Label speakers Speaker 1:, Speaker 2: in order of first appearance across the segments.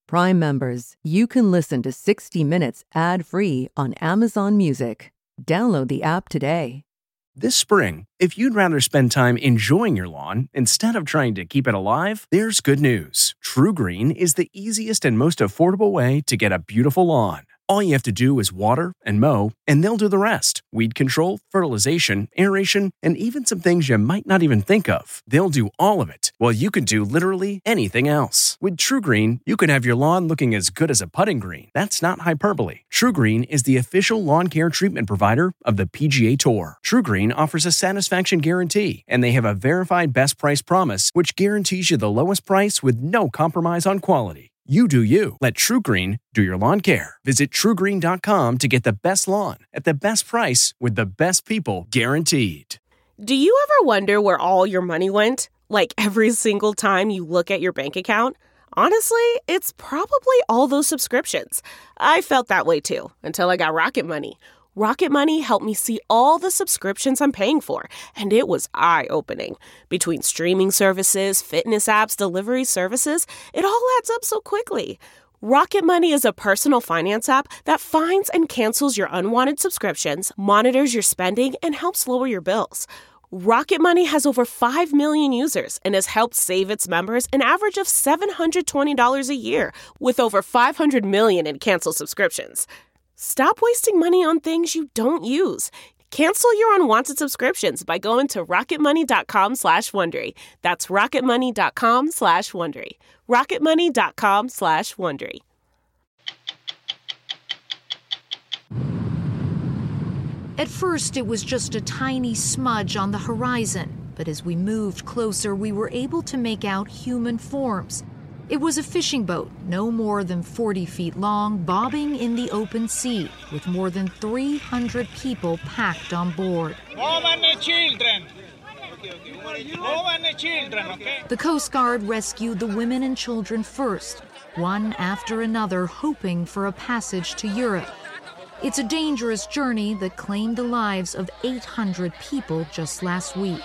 Speaker 1: Prime members, you can listen to 60 Minutes ad-free on Amazon Music. Download the app today.
Speaker 2: This spring, if you'd rather spend time enjoying your lawn instead of trying to keep it alive, there's good news. TruGreen is the easiest and most affordable way to get a beautiful lawn. All you have to do is water and mow, and they'll do the rest. Weed control, fertilization, aeration, and even some things you might not even think of. They'll do all of it, while you can do literally anything else. With TruGreen, you can have your lawn looking as good as a putting green. That's not hyperbole. TruGreen is the official lawn care treatment provider of the PGA Tour. TruGreen offers a satisfaction guarantee, and they have a verified best price promise, which guarantees you the lowest price with no compromise on quality. You do you. Let TruGreen do your lawn care. Visit TruGreen.com to get the best lawn at the best price with the best people guaranteed.
Speaker 3: Do you ever wonder where all your money went? Like every single time you look at your bank account? Honestly, it's probably all those subscriptions. I felt that way too, until I got Rocket Money. Rocket Money helped me see all the subscriptions I'm paying for, and it was eye-opening. Between streaming services, fitness apps, delivery services, it all adds up so quickly. Rocket Money is a personal finance app that finds and cancels your unwanted subscriptions, monitors your spending, and helps lower your bills. Rocket Money has over 5 million users and has helped save its members an average of $720 a year, with over 500 million in canceled subscriptions. Stop wasting money on things you don't use. Cancel your unwanted subscriptions by going to rocketmoney.com/Wondery. That's rocketmoney.com/Wondery. rocketmoney.com/Wondery.
Speaker 4: At first, it was just a tiny smudge on the horizon, but as we moved closer, we were able to make out human forms. It was a fishing boat, no more than 40 feet long, bobbing in the open sea, with more than 300 people packed on board.
Speaker 5: Women and children. Women and children, okay?
Speaker 4: The Coast Guard rescued the women and children first, one after another, hoping for a passage to Europe. It's a dangerous journey that claimed the lives of 800 people just last week.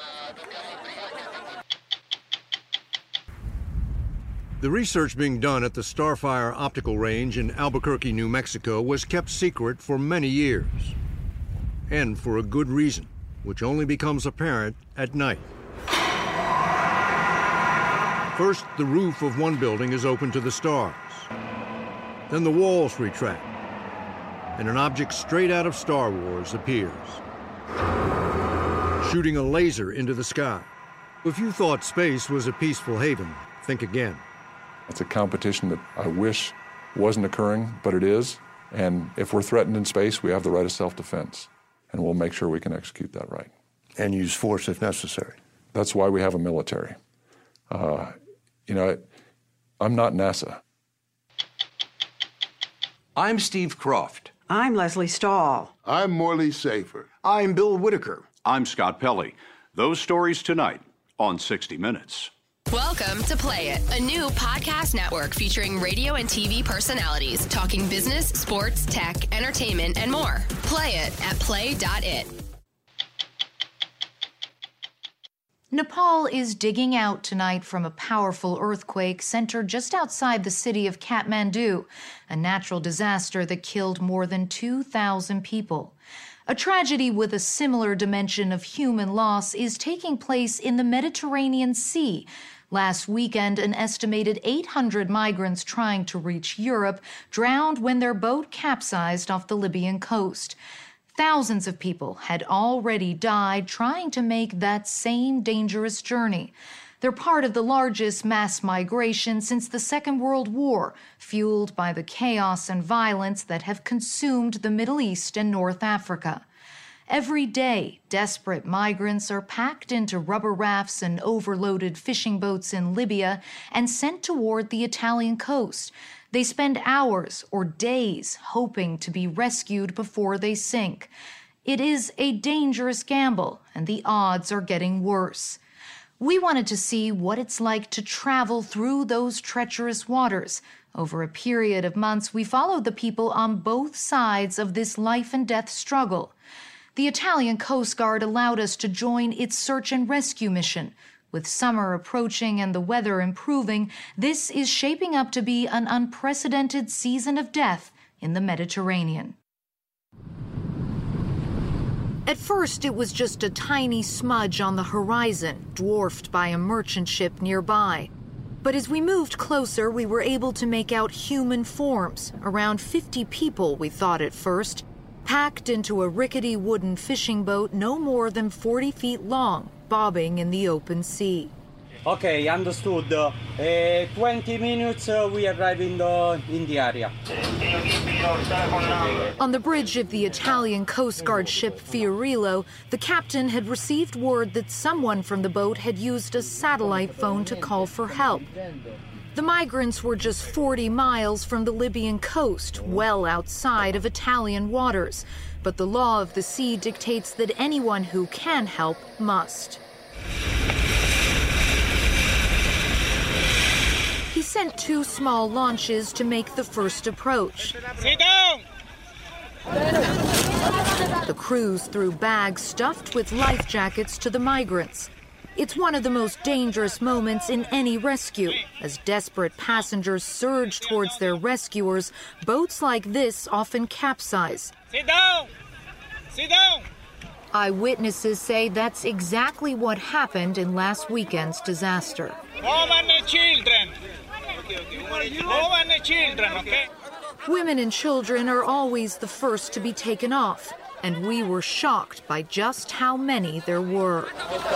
Speaker 6: The research being done at the Starfire Optical Range in Albuquerque, New Mexico, was kept secret for many years. And for a good reason, which only becomes apparent at night. First, the roof of one building is open to the stars. Then the walls retract, and an object straight out of Star Wars appears, shooting a laser into the sky. If you thought space was a peaceful haven, think again.
Speaker 7: It's a competition that I wish wasn't occurring, but it is. And if we're threatened in space, we have the right of self-defense. And we'll make sure we can execute that right.
Speaker 6: And use force if necessary.
Speaker 7: That's why we have a military. I'm not NASA.
Speaker 8: I'm Steve Croft.
Speaker 9: I'm Leslie Stahl.
Speaker 10: I'm Morley Safer.
Speaker 8: I'm Bill Whitaker.
Speaker 11: I'm Scott Pelley. Those stories tonight on 60 Minutes.
Speaker 12: Welcome to Play It, a new podcast network featuring radio and TV personalities talking business, sports, tech, entertainment, and more. Play it at play.it.
Speaker 4: Nepal is digging out tonight from a powerful earthquake centered just outside the city of Kathmandu, a natural disaster that killed more than 2,000 people. A tragedy with a similar dimension of human loss is taking place in the Mediterranean Sea. Last weekend, an estimated 800 migrants trying to reach Europe drowned when their boat capsized off the Libyan coast. Thousands of people had already died trying to make that same dangerous journey. They're part of the largest mass migration since the Second World War, fueled by the chaos and violence that have consumed the Middle East and North Africa. Every day, desperate migrants are packed into rubber rafts and overloaded fishing boats in Libya and sent toward the Italian coast. They spend hours or days hoping to be rescued before they sink. It is a dangerous gamble, and the odds are getting worse. We wanted to see what it's like to travel through those treacherous waters. Over a period of months, we followed the people on both sides of this life and death struggle. The Italian Coast Guard allowed us to join its search and rescue mission. With summer approaching and the weather improving, this is shaping up to be an unprecedented season of death in the Mediterranean. At first, it was just a tiny smudge on the horizon, dwarfed by a merchant ship nearby. But as we moved closer, we were able to make out human forms, around 50 people, we thought at first, packed into a rickety wooden fishing boat no more than 40 feet long, bobbing in the open sea.
Speaker 10: Okay, understood. 20 minutes, we arrive in the area.
Speaker 4: On the bridge of the Italian Coast Guard ship Fiorillo, the captain had received word that someone from the boat had used a satellite phone to call for help. The migrants were just 40 miles from the Libyan coast, well outside of Italian waters. But the law of the sea dictates that anyone who can help must. He sent 2 small launches to make the first approach.
Speaker 5: Sit down!
Speaker 4: The crews threw bags stuffed with life jackets to the migrants. It's one of the most dangerous moments in any rescue. As desperate passengers surge towards their rescuers, boats like this often capsize.
Speaker 5: Sit down! Sit down!
Speaker 4: Eyewitnesses say that's exactly what happened in last weekend's disaster.
Speaker 5: Women and children! Women and children, okay?
Speaker 4: Women and children are always the first to be taken off, and we were shocked by just how many there were.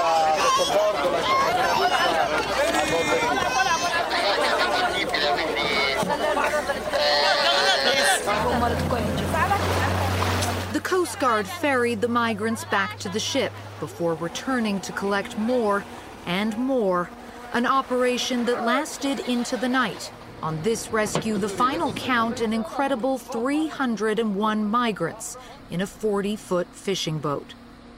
Speaker 4: The Coast Guard ferried the migrants back to the ship before returning to collect more and more, an operation that lasted into the night. On this rescue, the final count, an incredible 301 migrants in a 40-foot fishing boat.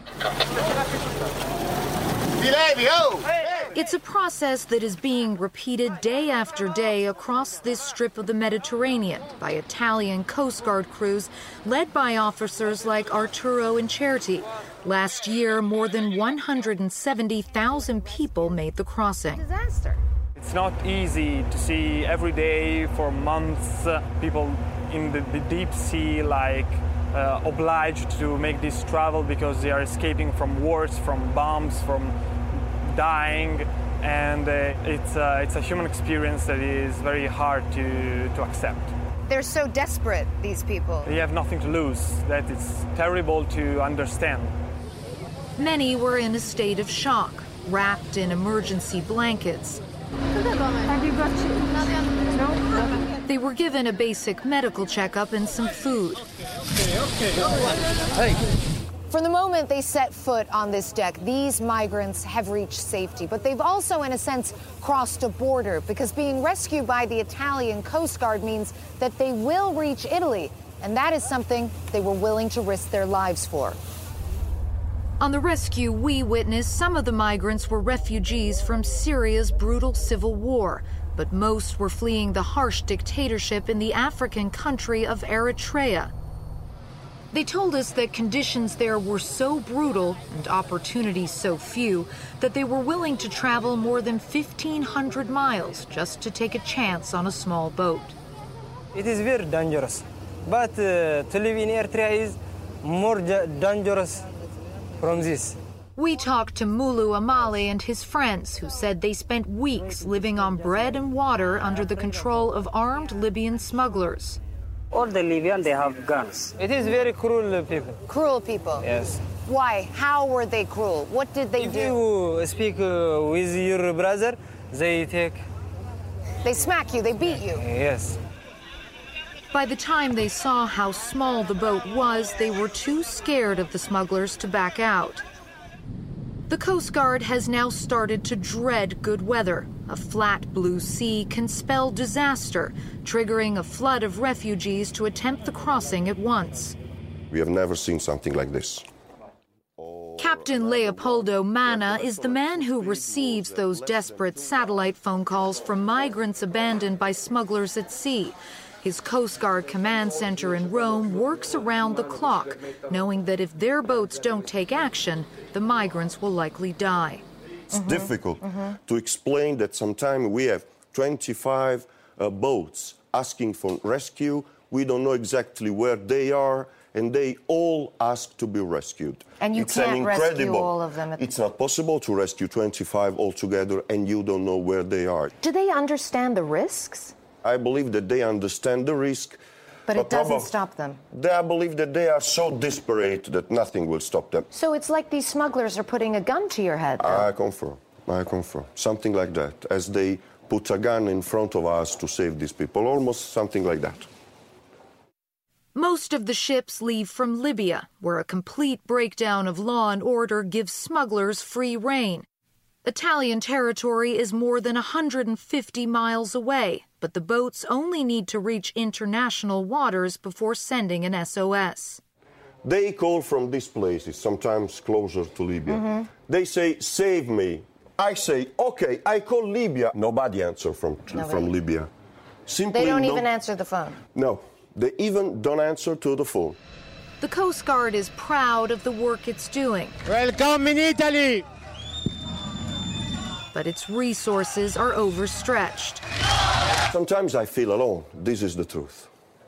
Speaker 4: It's a process that is being repeated day after day across this strip of the Mediterranean by Italian Coast Guard crews led by officers like Arturo Incerti. Last year, more than 170,000 people made the crossing.
Speaker 13: Disaster. It's not easy to see every day for months people in the deep sea obliged to make this travel because they are escaping from wars, from bombs, from dying, and it's a human experience that is very hard to accept.
Speaker 14: They're so desperate, these people.
Speaker 13: They have nothing to lose. That it's terrible to understand.
Speaker 4: Many were in a state of shock, wrapped in emergency blankets. They were given a basic medical checkup and some food.
Speaker 14: From the moment they set foot on this deck, these migrants have reached safety, but they've also, in a sense, crossed a border, because being rescued by the Italian Coast Guard means that they will reach Italy, and that is something they were willing to risk their lives for.
Speaker 4: On the rescue we witnessed, some of the migrants were refugees from Syria's brutal civil war, but most were fleeing the harsh dictatorship in the African country of Eritrea. They told us that conditions there were so brutal and opportunities so few that they were willing to travel more than 1,500 miles just to take a chance on a small boat.
Speaker 15: It is very dangerous, but to live in Eritrea is more dangerous from this.
Speaker 4: We talked to Mulu Amale and his friends, who said they spent weeks living on bread and water under the control of armed Libyan smugglers.
Speaker 15: All the Libyans, they have guns. It is very cruel people.
Speaker 14: Cruel people?
Speaker 15: Yes.
Speaker 14: Why? How were they cruel? What did they do?
Speaker 15: If you speak with your brother, they take...
Speaker 14: They smack you, they beat you?
Speaker 15: Yes.
Speaker 4: By the time they saw how small the boat was, they were too scared of the smugglers to back out. The Coast Guard has now started to dread good weather. A flat blue sea can spell disaster, triggering a flood of refugees to attempt the crossing at once.
Speaker 16: We have never seen something like this.
Speaker 4: Captain Leopoldo Mana is the man who receives those desperate satellite phone calls from migrants abandoned by smugglers at sea. His Coast Guard command center in Rome works around the clock, knowing that if their boats don't take action, the migrants will likely die.
Speaker 16: It's difficult to explain that sometimes we have 25 boats asking for rescue. We don't know exactly where they are, and they all ask to be rescued.
Speaker 14: And you can't rescue all of them.
Speaker 16: It's not possible to rescue 25 altogether, and you don't know where they are.
Speaker 14: Do they understand the risks?
Speaker 16: I believe that they understand the risk.
Speaker 14: But it doesn't stop them.
Speaker 16: I believe that they are so desperate that nothing will stop them.
Speaker 14: So it's like these smugglers are putting a gun to your head, though.
Speaker 16: I confirm. Something like that, as they put a gun in front of us to save these people, almost something like that.
Speaker 4: Most of the ships leave from Libya, where a complete breakdown of law and order gives smugglers free rein. Italian territory is more than 150 miles away, but the boats only need to reach international waters before sending an SOS.
Speaker 16: They call from these places, sometimes closer to Libya. They say, save me. I say, okay, I call Libya. Nobody answers from Libya. Simply
Speaker 14: they don't even answer the phone.
Speaker 16: No, they even don't answer to the phone.
Speaker 4: The Coast Guard is proud of the work it's doing.
Speaker 5: Welcome in Italy!
Speaker 4: But its resources are overstretched.
Speaker 16: Sometimes I feel alone. This is the truth.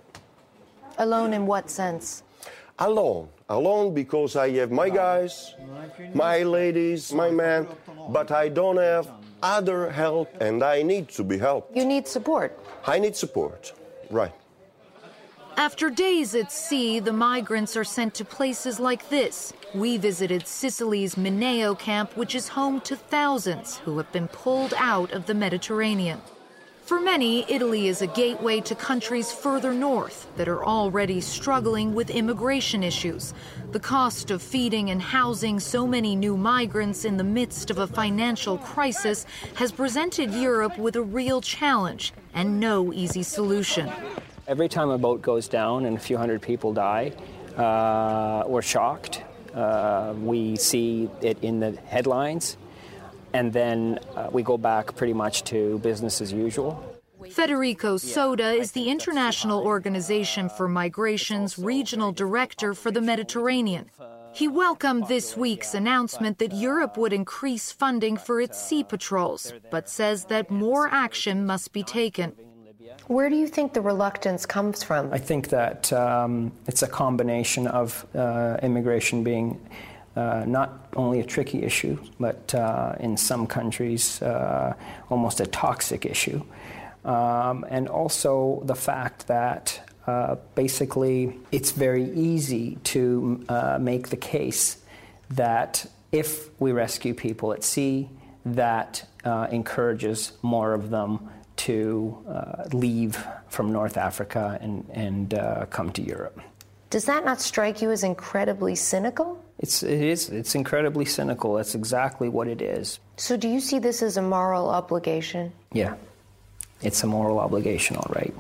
Speaker 14: Alone in what sense?
Speaker 16: Alone. Alone because I have my guys, my ladies, my men, but I don't have other help, and I need to be helped.
Speaker 14: You need support.
Speaker 16: I need support, right.
Speaker 4: After days at sea, the migrants are sent to places like this. We visited Sicily's Mineo camp, which is home to thousands who have been pulled out of the Mediterranean. For many, Italy is a gateway to countries further north that are already struggling with immigration issues. The cost of feeding and housing so many new migrants in the midst of a financial crisis has presented Europe with a real challenge and no easy solution.
Speaker 17: Every time a boat goes down and a few hundred people die, we're shocked. We see it in the headlines, and then we go back pretty much to business as usual.
Speaker 4: Federico Soda is the International Organization for Migration's regional director for the Mediterranean. He welcomed this week's announcement that Europe would increase funding for its sea patrols, but says that more action must be taken.
Speaker 14: Where do you think the reluctance comes from?
Speaker 17: I think that it's a combination of immigration being not only a tricky issue, but in some countries almost a toxic issue. And also the fact that basically it's very easy to make the case that if we rescue people at sea, that encourages more of them to leave from North Africa and come to Europe.
Speaker 14: Does that not strike you as incredibly cynical?
Speaker 17: It is. It's incredibly cynical. That's exactly what it is.
Speaker 14: So do you see this as a moral obligation?
Speaker 17: Yeah. It's a moral obligation, all right.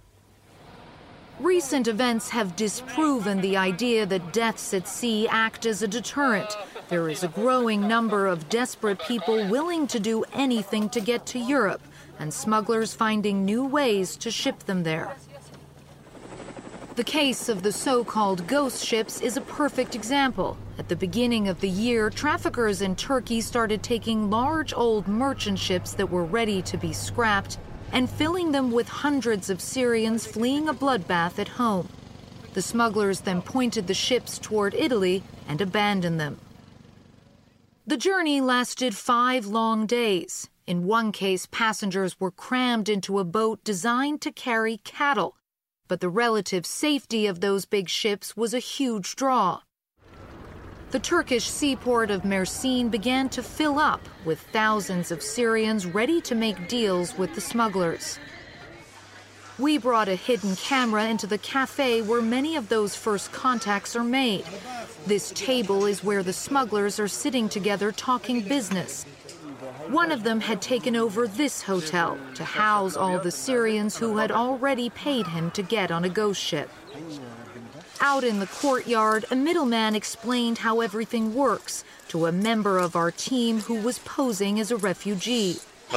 Speaker 4: Recent events have disproven the idea that deaths at sea act as a deterrent. There is a growing number of desperate people willing to do anything to get to Europe, and smugglers finding new ways to ship them there. The case of the so-called ghost ships is a perfect example. At the beginning of the year, traffickers in Turkey started taking large old merchant ships that were ready to be scrapped and filling them with hundreds of Syrians fleeing a bloodbath at home. The smugglers then pointed the ships toward Italy and abandoned them. The journey lasted 5 long days. In one case, passengers were crammed into a boat designed to carry cattle, but the relative safety of those big ships was a huge draw. The Turkish seaport of Mersin began to fill up with thousands of Syrians ready to make deals with the smugglers. We brought a hidden camera into the cafe where many of those first contacts are made. This table is where the smugglers are sitting together talking business. One of them had taken over this hotel to house all the Syrians who had already paid him to get on a ghost ship. Out in the courtyard, a middleman explained how everything works to a member of our team who was posing as a refugee.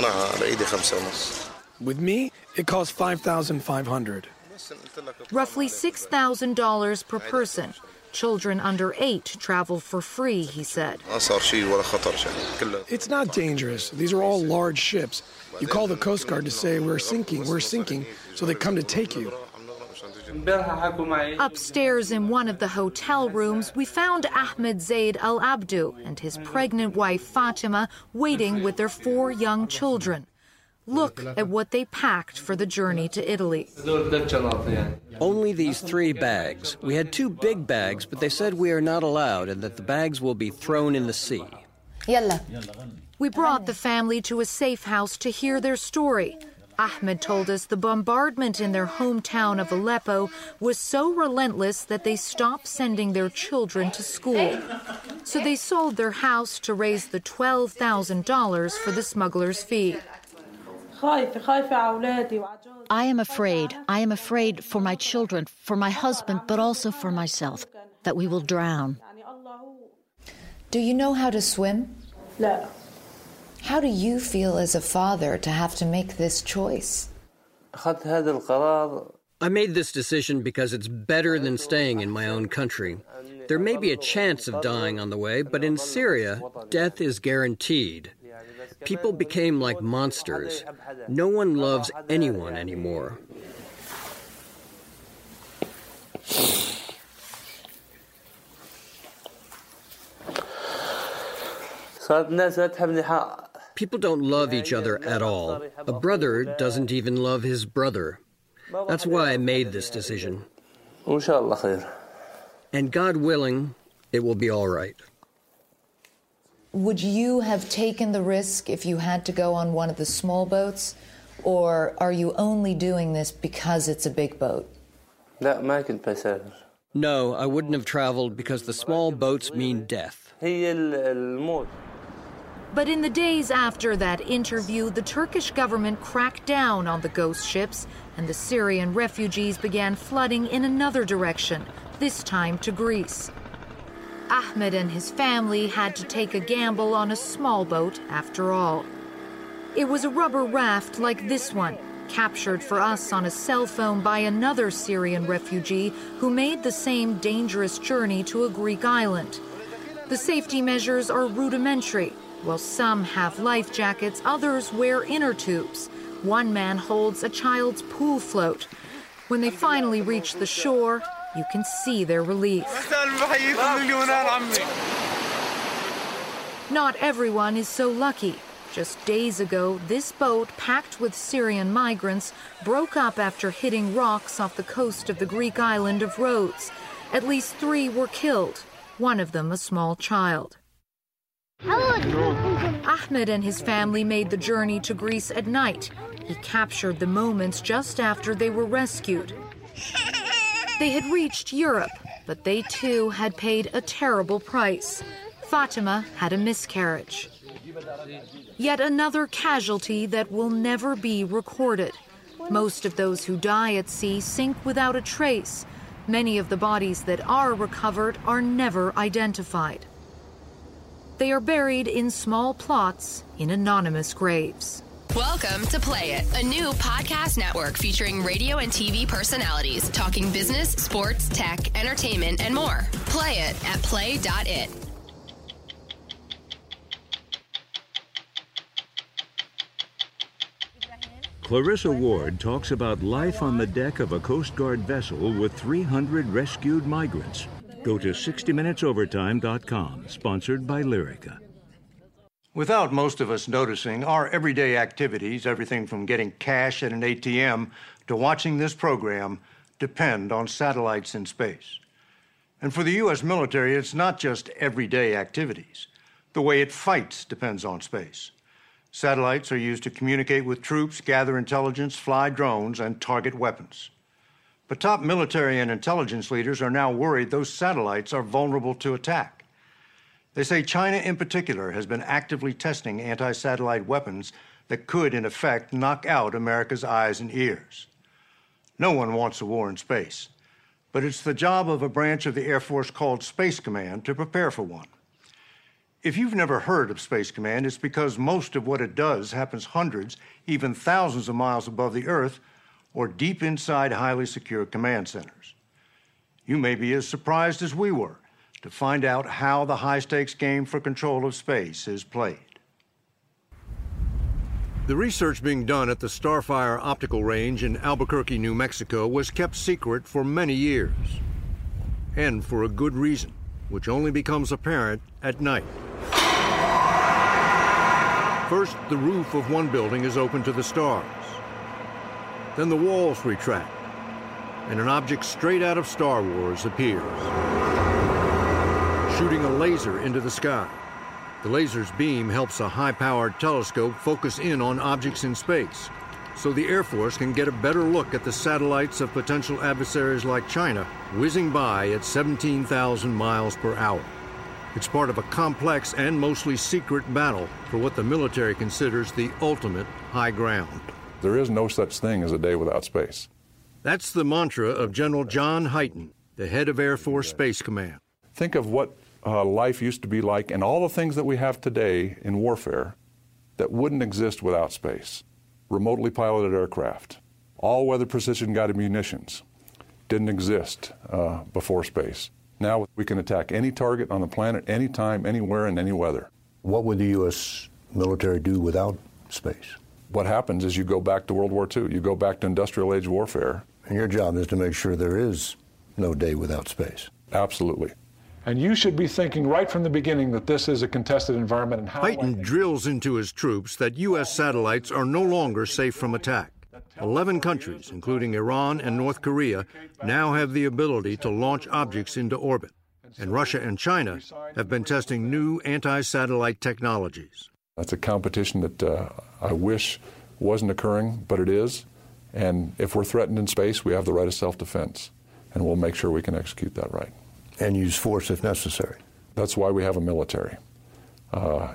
Speaker 18: With me, it costs $5,500.
Speaker 4: Roughly $6,000 per person. Children under 8 travel for free, he said.
Speaker 18: It's not dangerous. These are all large ships. You call the Coast Guard to say, we're sinking, so they come to take you.
Speaker 4: Upstairs in one of the hotel rooms, we found Ahmed Zaid Al Abdu and his pregnant wife Fatima waiting with their 4 young children. Look at what they packed for the journey to Italy.
Speaker 19: Only these 3 bags. We had 2 big bags, but they said we are not allowed and that the bags will be thrown in the sea.
Speaker 4: We brought the family to a safe house to hear their story. Ahmed told us the bombardment in their hometown of Aleppo was so relentless that they stopped sending their children to school. So they sold their house to raise the $12,000 for the smuggler's fee.
Speaker 20: I am afraid. I am afraid for my children, for my husband, but also for myself, that we will drown.
Speaker 14: Do you know how to swim?
Speaker 21: No.
Speaker 14: How do you feel as a father to have to make this choice?
Speaker 19: I made this decision because it's better than staying in my own country. There may be a chance of dying on the way, but in Syria, death is guaranteed. People became like monsters. No one loves anyone anymore. People don't love each other at all. A brother doesn't even love his brother. That's why I made this decision. And God willing, it will be all right.
Speaker 14: Would you have taken the risk if you had to go on one of the small boats? Or are you only doing this because it's a big boat?
Speaker 19: No, I wouldn't have traveled because the small boats mean death.
Speaker 4: But in the days after that interview, the Turkish government cracked down on the ghost ships, and the Syrian refugees began flooding in another direction, this time to Greece. Ahmed and his family had to take a gamble on a small boat after all. It was a rubber raft like this one, captured for us on a cell phone by another Syrian refugee who made the same dangerous journey to a Greek island. The safety measures are rudimentary. While some have life jackets, others wear inner tubes. One man holds a child's pool float. When they finally reach the shore, you can see their relief. Not everyone is so lucky. Just days ago, this boat, packed with Syrian migrants, broke up after hitting rocks off the coast of the Greek island of Rhodes. At least 3 were killed, one of them a small child. Ahmed and his family made the journey to Greece at night. He captured the moments just after they were rescued. They had reached Europe, but they too had paid a terrible price. Fatima had a miscarriage. Yet another casualty that will never be recorded. Most of those who die at sea sink without a trace. Many of the bodies that are recovered are never identified. They are buried in small plots in anonymous graves.
Speaker 12: Welcome to Play It, a new podcast network featuring radio and TV personalities talking business, sports, tech, entertainment, and more. Play it at play.it.
Speaker 22: Clarissa Ward talks about life on the deck of a Coast Guard vessel with 300 rescued migrants. Go to 60minutesovertime.com, sponsored by Lyrica.
Speaker 6: Without most of us noticing, our everyday activities, everything from getting cash at an ATM to watching this program, depend on satellites in space. And for the U.S. military, it's not just everyday activities. The way it fights depends on space. Satellites are used to communicate with troops, gather intelligence, fly drones, and target weapons. But top military and intelligence leaders are now worried those satellites are vulnerable to attack. They say China in particular has been actively testing anti-satellite weapons that could, in effect, knock out America's eyes and ears. No one wants a war in space, but it's the job of a branch of the Air Force called Space Command to prepare for one. If you've never heard of Space Command, it's because most of what it does happens hundreds, even thousands of miles above the Earth or deep inside highly secure command centers. You may be as surprised as we were to find out how the high-stakes game for control of space is played. The research being done at the Starfire Optical Range in Albuquerque, New Mexico, was kept secret for many years. And for a good reason, which only becomes apparent at night. First, the roof of one building is open to the stars. Then the walls retract, and an object straight out of Star Wars appears, shooting a laser into the sky. The laser's beam helps a high-powered telescope focus in on objects in space, so the Air Force can get a better look at the satellites of potential adversaries like China whizzing by at 17,000 miles per hour. It's part of a complex and mostly secret battle for what the military considers the ultimate high ground.
Speaker 7: There is no such thing as a day without space.
Speaker 6: That's the mantra of General John Hyten, the head of Air Force Space Command.
Speaker 7: Think of what life used to be like and all the things that we have today in warfare that wouldn't exist without space. Remotely piloted aircraft, all-weather precision-guided munitions didn't exist before space. Now we can attack any target on the planet, anytime, anywhere, in any weather.
Speaker 1: What would the U.S. military do without space?
Speaker 7: What happens is you go back to World War II. You go back to industrial age warfare.
Speaker 1: And your job is to make sure there is no day without space.
Speaker 7: Absolutely.
Speaker 21: And you should be thinking right from the beginning that this is a contested environment and how...
Speaker 6: Hyten drills into his troops that U.S. satellites are no longer safe from attack. 11 countries, including Iran and North Korea, now have the ability to launch objects into orbit. And Russia and China have been testing new anti-satellite technologies.
Speaker 7: That's a competition that I wish wasn't occurring, but it is. And if we're threatened in space, we have the right of self-defense. And we'll make sure we can execute that right.
Speaker 1: And use force if necessary.
Speaker 7: That's why we have a military. I'm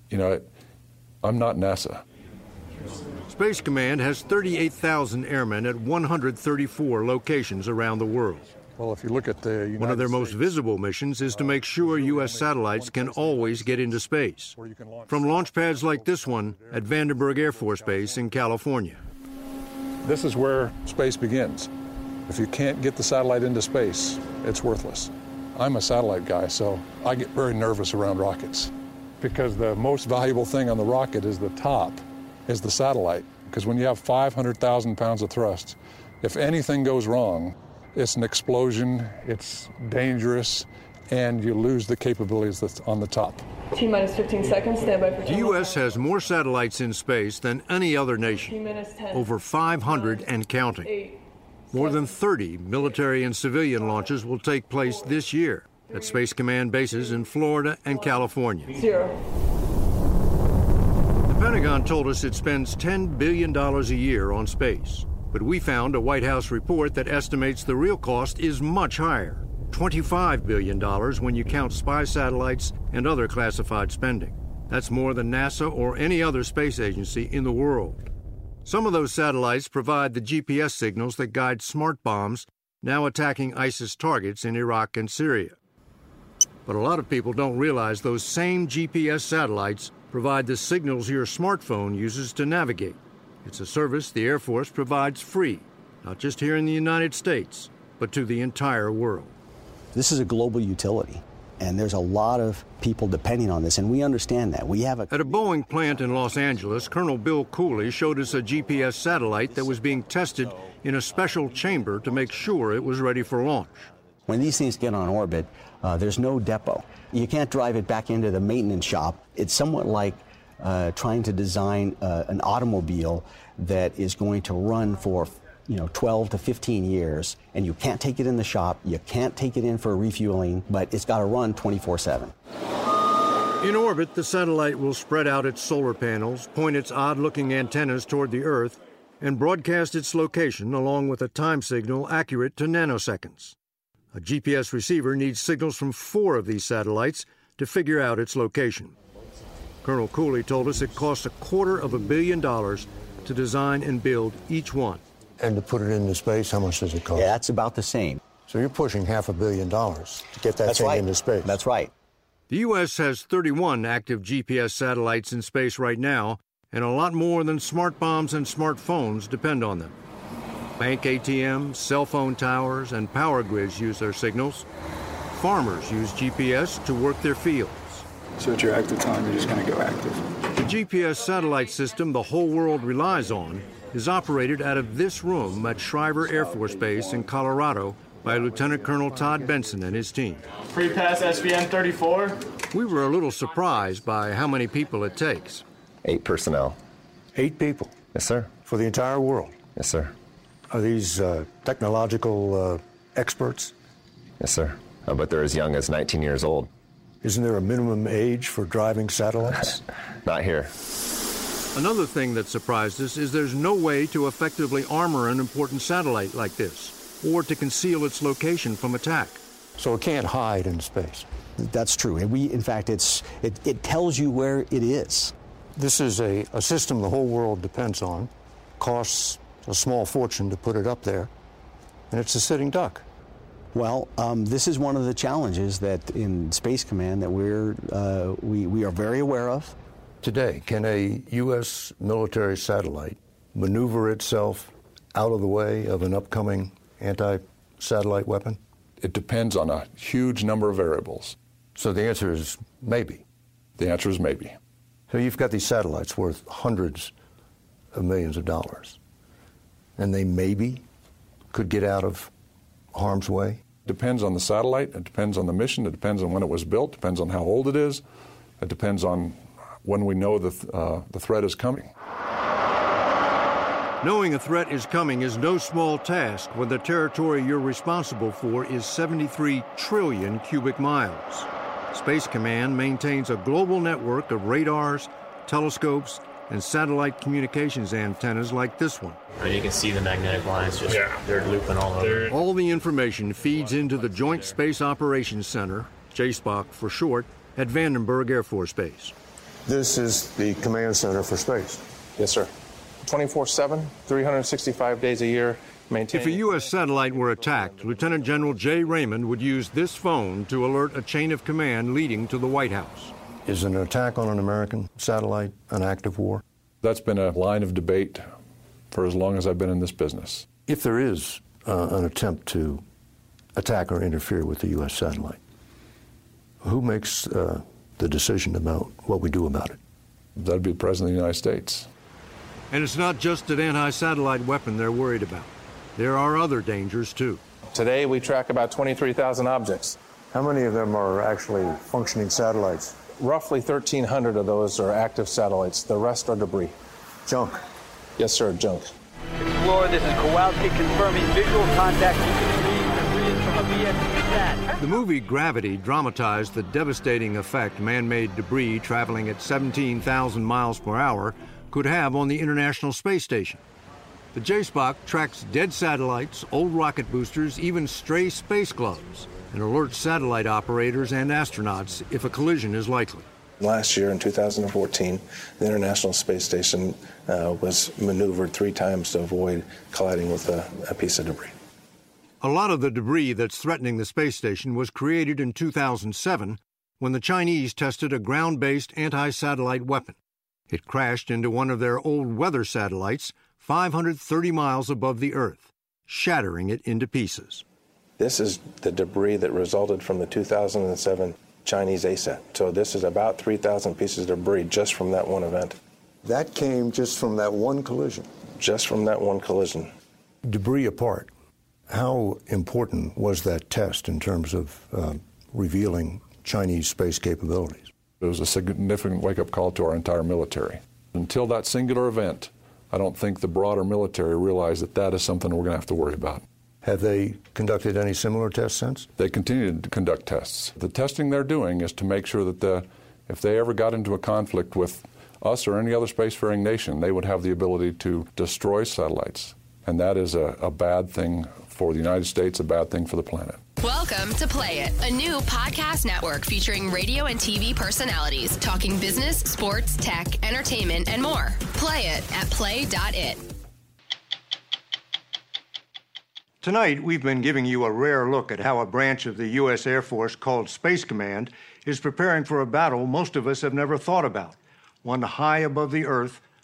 Speaker 7: not NASA.
Speaker 6: Space Command has 38,000 airmen at 134 locations around the world.
Speaker 7: Well, if you look at the
Speaker 6: one of their most visible missions is to make sure U.S. satellites can always get into space, from launch pads like this one at Vandenberg Air Force Base in California.
Speaker 7: This is where space begins. If you can't get the satellite into space, it's worthless. I'm a satellite guy, so I get very nervous around rockets because the most valuable thing on the rocket is the top, is the satellite. Because when you have 500,000 pounds of thrust, if anything goes wrong, it's an explosion, it's dangerous, and you lose the capabilities that's on the top.
Speaker 23: T-minus 15 seconds, stand by for
Speaker 6: The U.S. has more satellites in space than any other nation, over 500 and counting. More than 30 military and civilian launches will take place this year at Space Command bases in Florida and California.
Speaker 23: 0.
Speaker 6: The Pentagon told us it spends $10 billion a year on space, but we found a White House report that estimates the real cost is much higher, $25 billion when you count spy satellites and other classified spending. That's more than NASA or any other space agency in the world. Some of those satellites provide the GPS signals that guide smart bombs now attacking ISIS targets in Iraq and Syria. But a lot of people don't realize those same GPS satellites provide the signals your smartphone uses to navigate. It's a service the Air Force provides free, not just here in the United States, but to the entire world.
Speaker 24: This is a global utility, and there's a lot of people depending on this, and we understand that.
Speaker 6: At a Boeing plant in Los Angeles, Colonel Bill Cooley showed us a GPS satellite that was being tested in a special chamber to make sure it was ready for launch.
Speaker 24: When these things get on orbit, there's no depot. You can't drive it back into the maintenance shop. It's somewhat like trying to design an automobile that is going to run for 12 to 15 years, and you can't take it in the shop, you can't take it in for refueling, but it's got to run 24/7.
Speaker 6: In orbit, the satellite will spread out its solar panels, point its odd-looking antennas toward the Earth, and broadcast its location along with a time signal accurate to nanoseconds. A GPS receiver needs signals from 4 of these satellites to figure out its location. Colonel Cooley told us it costs $250 million to design and build each one.
Speaker 1: And to put it into space, how much does it cost?
Speaker 24: Yeah, that's about the same.
Speaker 1: So you're pushing $500 million to get that thing into space.
Speaker 24: That's right.
Speaker 6: The U.S. has 31 active GPS satellites in space right now, and a lot more than smart bombs and smartphones depend on them. Bank ATMs, cell phone towers, and power grids use their signals. Farmers use GPS to work their fields.
Speaker 21: So at your active time, you're just going to go active.
Speaker 6: The GPS satellite system the whole world relies on is operated out of this room at Schriever Air Force Base in Colorado by Lieutenant Colonel Todd Benson and his team.
Speaker 2: Pre-pass SVN 34.
Speaker 6: We were a little surprised by how many people it takes.
Speaker 3: 8 personnel.
Speaker 1: 8 people?
Speaker 3: Yes, sir.
Speaker 1: For the entire world?
Speaker 3: Yes, sir.
Speaker 1: Are these technological experts?
Speaker 3: Yes, sir. But they're as young as 19 years old.
Speaker 1: Isn't there a minimum age for driving satellites?
Speaker 3: Not here.
Speaker 6: Another thing that surprised us is there's no way to effectively armor an important satellite like this, or to conceal its location from attack.
Speaker 1: So it can't hide in space?
Speaker 24: That's true. And in fact, it tells you where it is.
Speaker 1: This is a system the whole world depends on. Costs a small fortune to put it up there, and it's a sitting duck.
Speaker 24: Well, this is one of the challenges that in Space Command that we are very aware of.
Speaker 1: Today, can a U.S. military satellite maneuver itself out of the way of an upcoming anti-satellite weapon?
Speaker 7: It depends on a huge number of variables.
Speaker 1: So the answer is maybe?
Speaker 7: The answer is maybe.
Speaker 1: So you've got these satellites worth hundreds of millions of dollars, and they maybe could get out of harm's way?
Speaker 7: Depends on the satellite, it depends on the mission, it depends on when it was built, depends on how old it is, it depends on when we know the threat is coming.
Speaker 6: Knowing a threat is coming is no small task when the territory you're responsible for is 73 trillion cubic miles. Space Command maintains a global network of radars, telescopes, and satellite communications antennas like this one.
Speaker 2: And you can see the magnetic lines they're looping all over.
Speaker 6: All the information feeds into the Joint Space Operations Center, JSPOC for short, at Vandenberg Air Force Base.
Speaker 1: This is the command center for space?
Speaker 2: Yes, sir. 24/7, 365 days a year.
Speaker 6: If a U.S. satellite were attacked, Lieutenant General Jay Raymond would use this phone to alert a chain of command leading to the White House.
Speaker 1: Is an attack on an American satellite an act of war?
Speaker 7: That's been a line of debate for as long as I've been in this business.
Speaker 1: If there is an attempt to attack or interfere with the U.S. satellite, who makes the decision about what we do about it?
Speaker 7: That'd be the President of the United States.
Speaker 6: And it's not just an anti-satellite weapon they're worried about. There are other dangers, too.
Speaker 2: Today, we track about 23,000 objects.
Speaker 1: How many of them are actually functioning satellites?
Speaker 2: Roughly 1,300 of those are active satellites. The rest are debris.
Speaker 1: Junk?
Speaker 2: Yes, sir, junk.
Speaker 8: Explorer, this is Kowalski confirming visual contact using debris from a BSC-SAT.
Speaker 6: The movie Gravity dramatized the devastating effect man-made debris traveling at 17,000 miles per hour could have on the International Space Station. The JSPOC tracks dead satellites, old rocket boosters, even stray space gloves, and alerts satellite operators and astronauts if a collision is likely.
Speaker 2: Last year, in 2014, the International Space Station was maneuvered 3 times to avoid colliding with a piece of debris.
Speaker 6: A lot of the debris that's threatening the space station was created in 2007 when the Chinese tested a ground-based anti-satellite weapon. It crashed into one of their old weather satellites 530 miles above the Earth, shattering it into pieces.
Speaker 2: This is the debris that resulted from the 2007 Chinese ASAT. So this is about 3,000 pieces of debris just from that one event.
Speaker 1: That came just from that one collision?
Speaker 2: Just from that one collision.
Speaker 1: Debris apart, how important was that test in terms of revealing Chinese space capabilities?
Speaker 7: It was a significant wake-up call to our entire military. Until that singular event, I don't think the broader military realized that that is something we're going to have to worry about.
Speaker 1: Have they conducted any similar tests since?
Speaker 7: They continue to conduct tests. The testing they're doing is to make sure that if they ever got into a conflict with us or any other spacefaring nation, they would have the ability to destroy satellites. And that is a bad thing for the United States, a bad thing for the planet.
Speaker 12: Welcome to Play It, a new podcast network featuring radio and TV personalities talking business, sports, tech, entertainment, and more. Play it at play.it.
Speaker 6: Tonight, we've been giving you a rare look at how a branch of the U.S. Air Force called Space Command is preparing for a battle most of us have never thought about, one high above the Earth,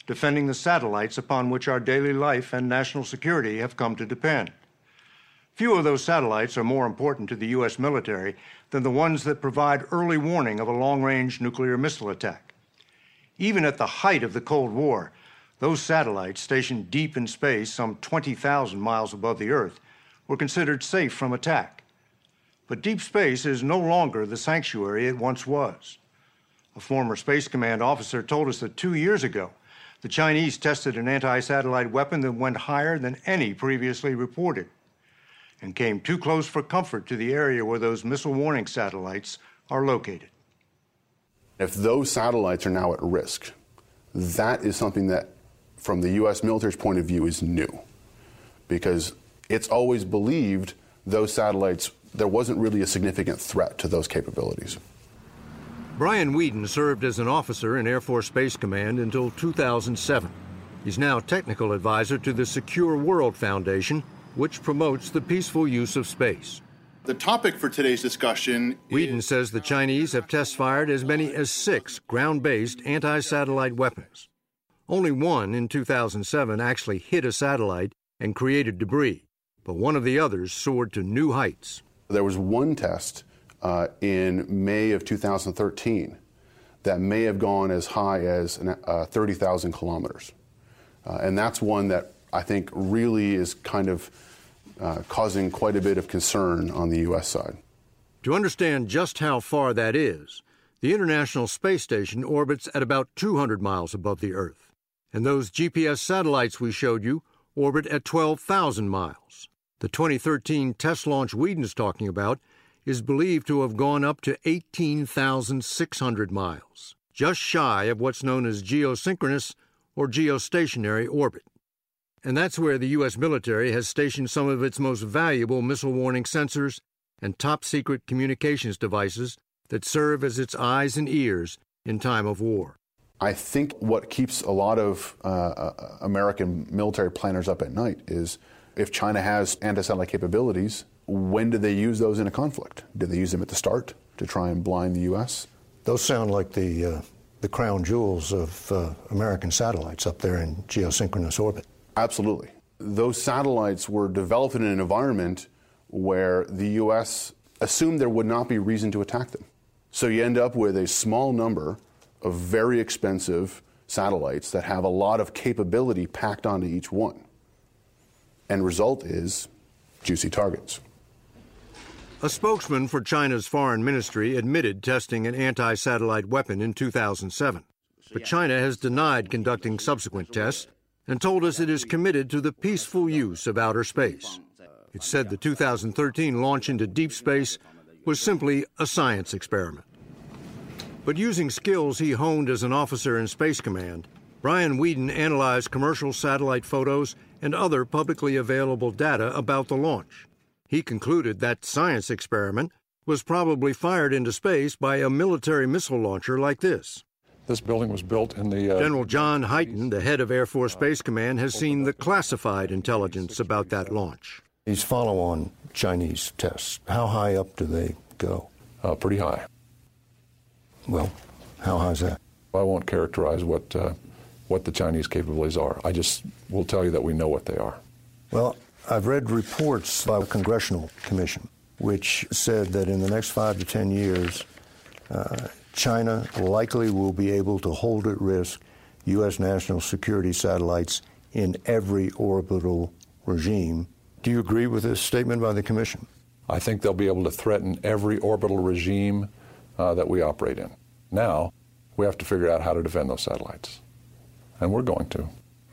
Speaker 6: defending the satellites upon which our daily life and national security have come to depend. Few of those satellites are more important to the U.S. military than the ones that provide early warning of a long-range nuclear missile attack. Even at the height of the Cold War, those satellites stationed deep in space, some 20,000 miles above the Earth, were considered safe from attack. But deep space is no longer the sanctuary it once was. A former Space Command officer told us that 2 years ago, the Chinese tested an anti-satellite weapon that went higher than any previously reported and came too close for comfort to the area where those missile warning satellites are located.
Speaker 9: If those satellites are now at risk, that is something that, from the U.S. military's point of view, is new. Because it's always believed those satellites, there wasn't really a significant threat to those capabilities.
Speaker 6: Brian Whedon served as an officer in Air Force Space Command until 2007. He's now technical advisor to the Secure World Foundation, which promotes the peaceful use of space.
Speaker 10: The topic for today's discussion
Speaker 6: Whedon says the Chinese have test-fired as many as 6 ground-based anti-satellite weapons. Only one in 2007 actually hit a satellite and created debris, but one of the others soared to new heights.
Speaker 9: There was one test in May of 2013 that may have gone as high as 30,000 kilometers. And that's one that I think really is kind of causing quite a bit of concern on the U.S. side.
Speaker 6: To understand just how far that is, the International Space Station orbits at about 200 miles above the Earth, and those GPS satellites we showed you orbit at 12,000 miles. The 2013 test launch Whedon's talking about is believed to have gone up to 18,600 miles, just shy of what's known as geosynchronous or geostationary orbit. And that's where the U.S. military has stationed some of its most valuable missile warning sensors and top-secret communications devices that serve as its eyes and ears in time of war.
Speaker 9: I think what keeps a lot of American military planners up at night is if China has anti-satellite capabilities, when do they use those in a conflict? Do they use them at the start to try and blind the U.S.?
Speaker 1: Those sound like the crown jewels of American satellites up there in geosynchronous orbit.
Speaker 9: Absolutely. Those satellites were developed in an environment where the U.S. assumed there would not be reason to attack them. So you end up with a small number of very expensive satellites that have a lot of capability packed onto each one. End result is juicy targets.
Speaker 6: A spokesman for China's foreign ministry admitted testing an anti-satellite weapon in 2007. But China has denied conducting subsequent tests and told us it is committed to the peaceful use of outer space. It said the 2013 launch into deep space was simply a science experiment. But using skills he honed as an officer in Space Command, Brian Whedon analyzed commercial satellite photos and other publicly available data about the launch. He concluded that science experiment was probably fired into space by a military missile launcher like this.
Speaker 7: This building was built in the...
Speaker 6: General John Hyten, the head of Air Force Space Command, has seen the classified intelligence about that launch.
Speaker 1: These follow-on Chinese tests, how high up do they go?
Speaker 7: Pretty high.
Speaker 1: Well, how high is that?
Speaker 7: I won't characterize what the Chinese capabilities are. I just will tell you that we know what they are.
Speaker 1: Well, I've read reports by a congressional commission which said that in the next 5 to 10 years, China likely will be able to hold at risk U.S. national security satellites in every orbital regime. Do you agree with this statement by the Commission?
Speaker 7: I think they'll be able to threaten every orbital regime that we operate in. Now, we have to figure out how to defend those satellites. And we're going to.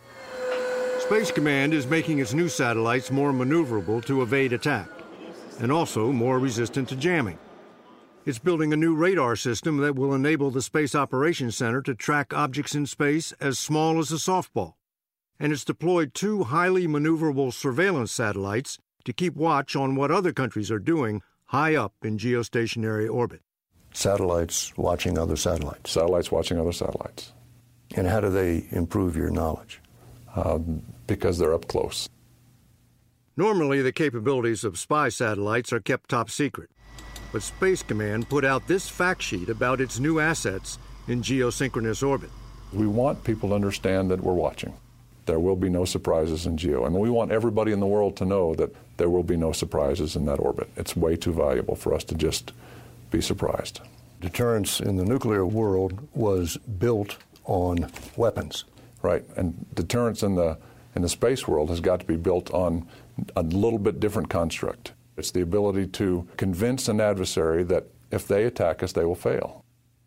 Speaker 6: Space Command is making its new satellites more maneuverable to evade attack, and also more resistant to jamming. It's building a new radar system that will enable the Space Operations Center to track objects in space as small as a softball. And it's deployed 2 highly maneuverable surveillance satellites to keep watch on what other countries are doing high up in geostationary orbit.
Speaker 1: Satellites watching other satellites.
Speaker 7: Satellites watching other satellites.
Speaker 1: And how do they improve your knowledge?
Speaker 7: Because they're up close.
Speaker 6: Normally, the capabilities of spy satellites are kept top secret. But Space Command put out this fact sheet about its new assets in geosynchronous orbit.
Speaker 7: We want people to understand that we're watching. There will be no surprises in GEO, and we want everybody in the world to know that there will be no surprises in that orbit. It's way too valuable for us to just be surprised.
Speaker 1: Deterrence in the nuclear world was built on weapons.
Speaker 7: Right, and deterrence in the space world has got to be built on a little bit different construct. It's the ability to convince an adversary that if they attack us, they will fail.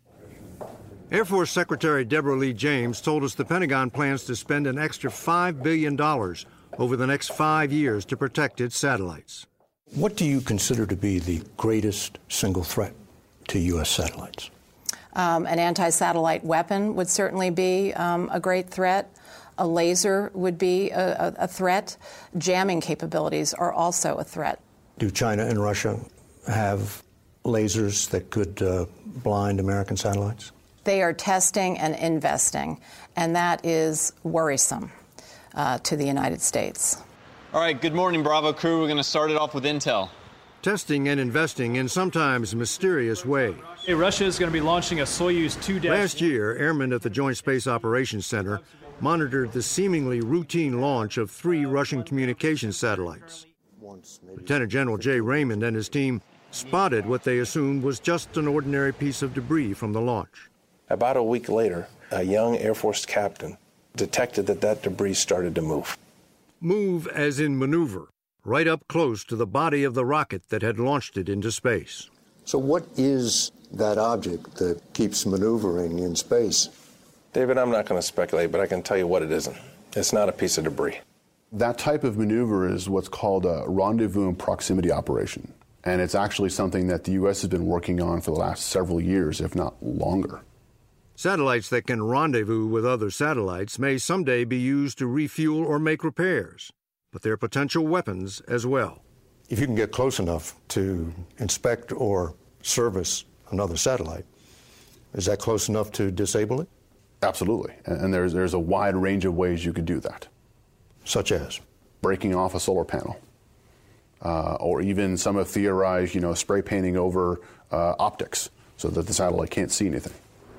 Speaker 6: Air Force Secretary Deborah Lee James told us the Pentagon plans to spend an extra $5 billion over the next 5 years to protect its satellites.
Speaker 1: What do you consider to be the greatest single threat to U.S. satellites?
Speaker 5: An anti-satellite weapon would certainly be a great threat. A laser would be a threat. Jamming capabilities are also a threat.
Speaker 1: Do China and Russia have lasers that could blind American satellites?
Speaker 5: They are testing and investing, and that is worrisome to the United States.
Speaker 11: All right, good morning, Bravo crew. We're going to start it off with intel.
Speaker 6: Testing and investing in sometimes mysterious ways.
Speaker 13: Hey, Russia is going to be launching a Soyuz 2.
Speaker 6: Last year, airmen at the Joint Space Operations Center monitored the seemingly routine launch of 3 Russian communications satellites. Lieutenant General Jay Raymond and his team spotted what they assumed was just an ordinary piece of debris from the launch.
Speaker 2: About a week later, a young Air Force captain detected that debris started to move.
Speaker 6: Move as in maneuver, right up close to the body of the rocket that had launched it into space.
Speaker 1: So what is that object that keeps maneuvering in space?
Speaker 2: David, I'm not going to speculate, but I can tell you what it isn't. It's not a piece of debris.
Speaker 9: That type of maneuver is what's called a rendezvous and proximity operation. And it's actually something that the U.S. has been working on for the last several years, if not longer.
Speaker 6: Satellites that can rendezvous with other satellites may someday be used to refuel or make repairs, but they're potential weapons as well.
Speaker 1: If you can get close enough to inspect or service another satellite, is that close enough to disable it?
Speaker 9: Absolutely. And there's a wide range of ways you could do that.
Speaker 1: Such as?
Speaker 9: Breaking off a solar panel. Or even some have theorized, spray painting over optics so that the satellite can't see anything.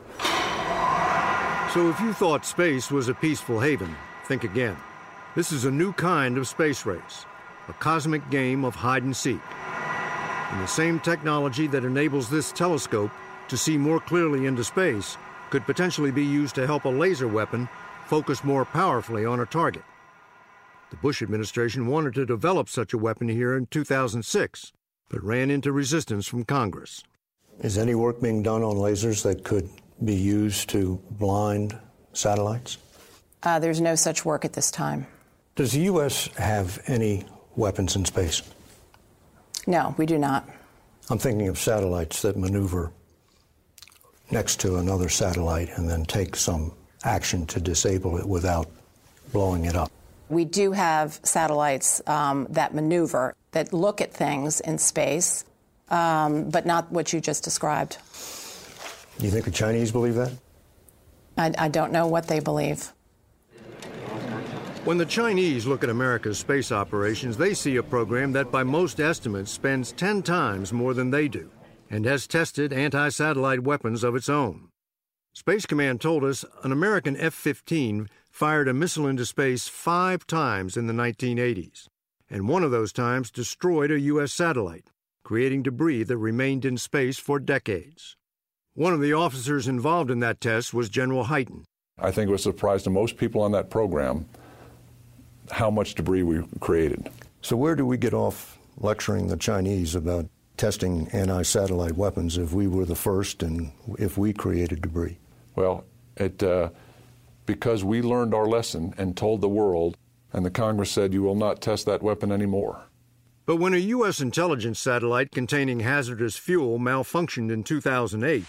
Speaker 6: So if you thought space was a peaceful haven, think again. This is a new kind of space race, a cosmic game of hide and seek. And the same technology that enables this telescope to see more clearly into space could potentially be used to help a laser weapon focus more powerfully on a target. The Bush administration wanted to develop such a weapon here in 2006, but ran into resistance from Congress.
Speaker 1: Is any work being done on lasers that could be used to blind satellites?
Speaker 5: There's no such work at this time.
Speaker 1: Does the U.S. have any weapons in space?
Speaker 5: No, we do not.
Speaker 1: I'm thinking of satellites that maneuver next to another satellite and then take some action to disable it without blowing it up.
Speaker 5: We do have satellites that maneuver, that look at things in space, but not what you just described.
Speaker 1: Do you think the Chinese believe that?
Speaker 5: I don't know what they believe.
Speaker 6: When the Chinese look at America's space operations, they see a program that by most estimates spends 10 times more than they do and has tested anti-satellite weapons of its own. Space Command told us an American F-15 fired a missile into space 5 times in the 1980s, and one of those times destroyed a U.S. satellite, creating debris that remained in space for decades. One of the officers involved in that test was General Hyten.
Speaker 7: I think it was a surprise to most people on that program how much debris we created.
Speaker 1: So where do we get off lecturing the Chinese about testing anti-satellite weapons if we were the first and if we created debris?
Speaker 7: Well, because we learned our lesson and told the world, and the Congress said you will not test that weapon anymore.
Speaker 6: But when a U.S. intelligence satellite containing hazardous fuel malfunctioned in 2008,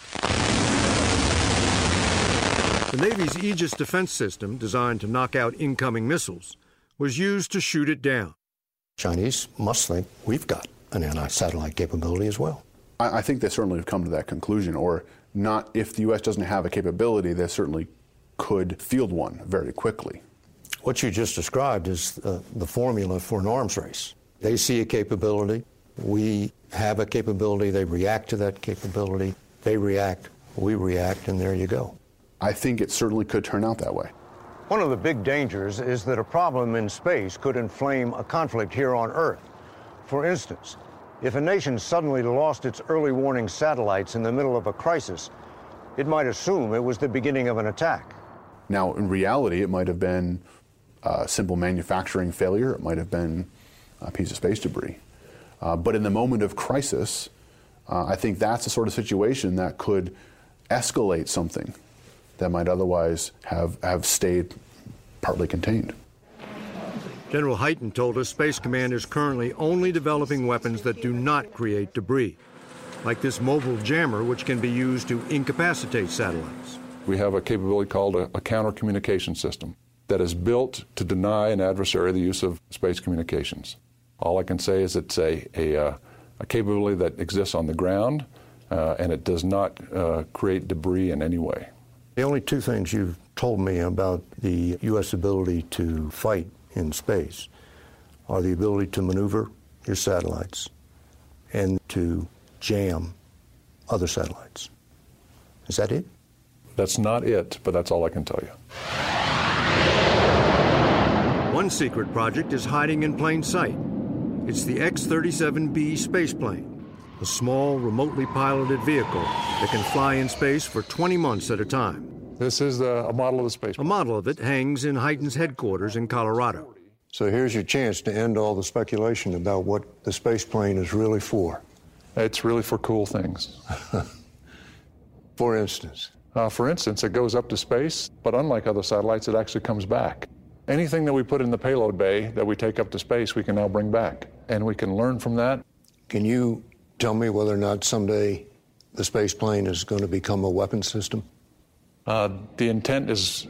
Speaker 6: the Navy's Aegis defense system, designed to knock out incoming missiles, was used to shoot it down.
Speaker 1: Chinese must think we've got an anti-satellite capability as well.
Speaker 9: I think they certainly have come to that conclusion, or not. If the U.S. doesn't have a capability, they certainly could field one very quickly.
Speaker 1: What you just described is the formula for an arms race. They see a capability, we have a capability, they react to that capability, they react, we react, and there you go.
Speaker 9: I think it certainly could turn out that way.
Speaker 15: One of the big dangers is that a problem in space could inflame a conflict here on Earth. For instance, if a nation suddenly lost its early warning satellites in the middle of a crisis, it might assume it was the beginning of an attack.
Speaker 9: Now, in reality, it might have been a simple manufacturing failure. It might have been a piece of space debris. But in the moment of crisis, I think that's the sort of situation that could escalate something that might otherwise have stayed partly contained.
Speaker 6: General Hyten told us Space Command is currently only developing weapons that do not create debris, like this mobile jammer, which can be used to incapacitate satellites.
Speaker 7: We have a capability called a counter-communication system that is built to deny an adversary the use of space communications. All I can say is it's a capability that exists on the ground, and it does not create debris in any way.
Speaker 1: The only two things you've told me about the U.S. ability to fight in space are the ability to maneuver your satellites and to jam other satellites. Is that it?
Speaker 7: That's not it, but that's all I can tell you.
Speaker 6: One secret project is hiding in plain sight. It's the X-37B spaceplane, a small, remotely piloted vehicle that can fly in space for 20 months at a time.
Speaker 7: This is a model of the space.
Speaker 6: A model of it hangs in Hyten's headquarters in Colorado.
Speaker 1: So here's your chance to end all the speculation about what the space plane is really for.
Speaker 7: It's really for cool things.
Speaker 1: For instance?
Speaker 7: For instance, it goes up to space, but unlike other satellites, it actually comes back. Anything that we put in the payload bay that we take up to space, we can now bring back, and we can learn from that.
Speaker 1: Can you tell me whether or not someday the space plane is going to become a weapon system?
Speaker 7: The intent is,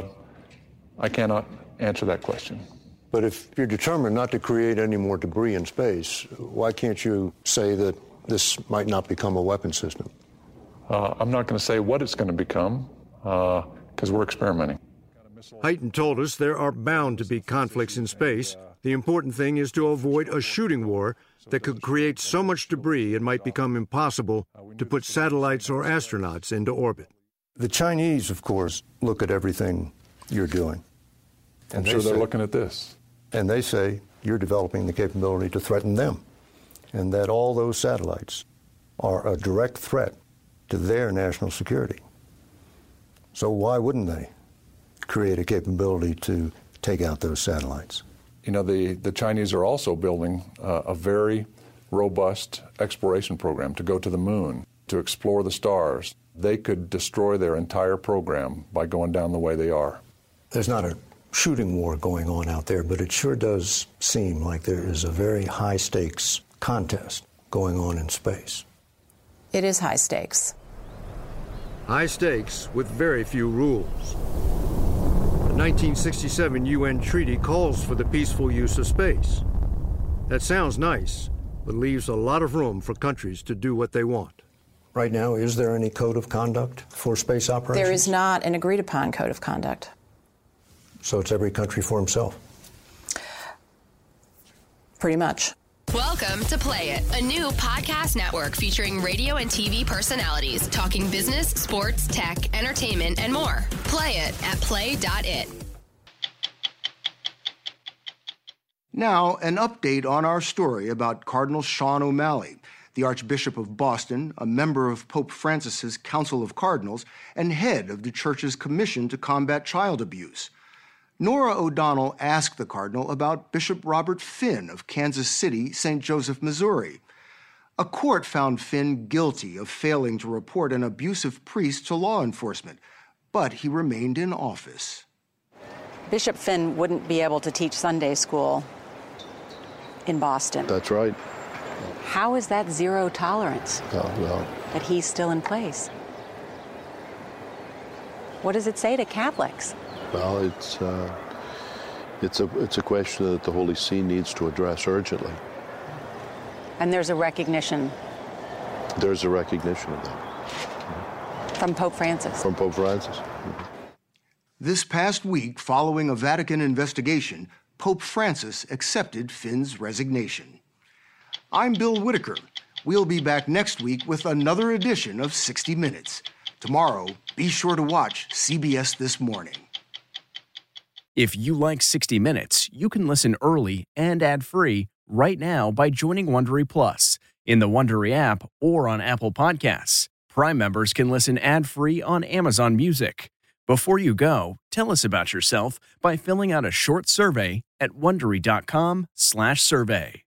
Speaker 7: I cannot answer that question.
Speaker 1: But if you're determined not to create any more debris in space, why can't you say that this might not become a weapon system?
Speaker 7: I'm not going to say what it's going to become, because we're experimenting.
Speaker 6: Hyten told us there are bound to be conflicts in space. The important thing is to avoid a shooting war that could create so much debris it might become impossible to put satellites or astronauts into orbit.
Speaker 1: The Chinese, of course, look at everything you're doing.
Speaker 7: I'm sure they're looking at this.
Speaker 1: And they say you're developing the capability to threaten them, and that all those satellites are a direct threat to their national security. So why wouldn't they create a capability to take out those satellites?
Speaker 7: You know, the Chinese are also building a very robust exploration program to go to the moon, to explore the stars. They could destroy their entire program by going down the way they are.
Speaker 1: There's not a shooting war going on out there, but it sure does seem like there is a very high-stakes contest going on in space.
Speaker 5: It is high stakes.
Speaker 6: High stakes with very few rules. The 1967 UN treaty calls for the peaceful use of space. That sounds nice, but leaves a lot of room for countries to do what they want.
Speaker 1: Right now, is there any code of conduct for space operations?
Speaker 5: There is not an agreed-upon code of conduct.
Speaker 1: So it's every country for himself?
Speaker 5: Pretty much.
Speaker 12: Welcome to Play It, a new podcast network featuring radio and TV personalities talking business, sports, tech, entertainment, and more. Play it at play.it.
Speaker 16: Now, an update on our story about Cardinal Sean O'Malley, the Archbishop of Boston, a member of Pope Francis's Council of Cardinals, and head of the Church's Commission to Combat Child Abuse. Nora O'Donnell asked the Cardinal about Bishop Robert Finn of Kansas City, St. Joseph, Missouri. A court found Finn guilty of failing to report an abusive priest to law enforcement, but he remained in office.
Speaker 17: Bishop Finn wouldn't be able to teach Sunday school in Boston.
Speaker 18: That's right.
Speaker 17: How is that zero tolerance that he's still in place? What does it say to Catholics?
Speaker 18: Well, it's a question that the Holy See needs to address urgently.
Speaker 17: And there's a recognition.
Speaker 18: There's a recognition of that.
Speaker 17: From Pope Francis.
Speaker 18: From Pope Francis. Mm-hmm.
Speaker 16: This past week, following a Vatican investigation, Pope Francis accepted Finn's resignation. I'm Bill Whitaker. We'll be back next week with another edition of 60 Minutes. Tomorrow, be sure to watch CBS This Morning.
Speaker 4: If you like 60 Minutes, you can listen early and ad-free right now by joining Wondery Plus in the Wondery app or on Apple Podcasts. Prime members can listen ad-free on Amazon Music. Before you go, tell us about yourself by filling out a short survey at Wondery.com/survey.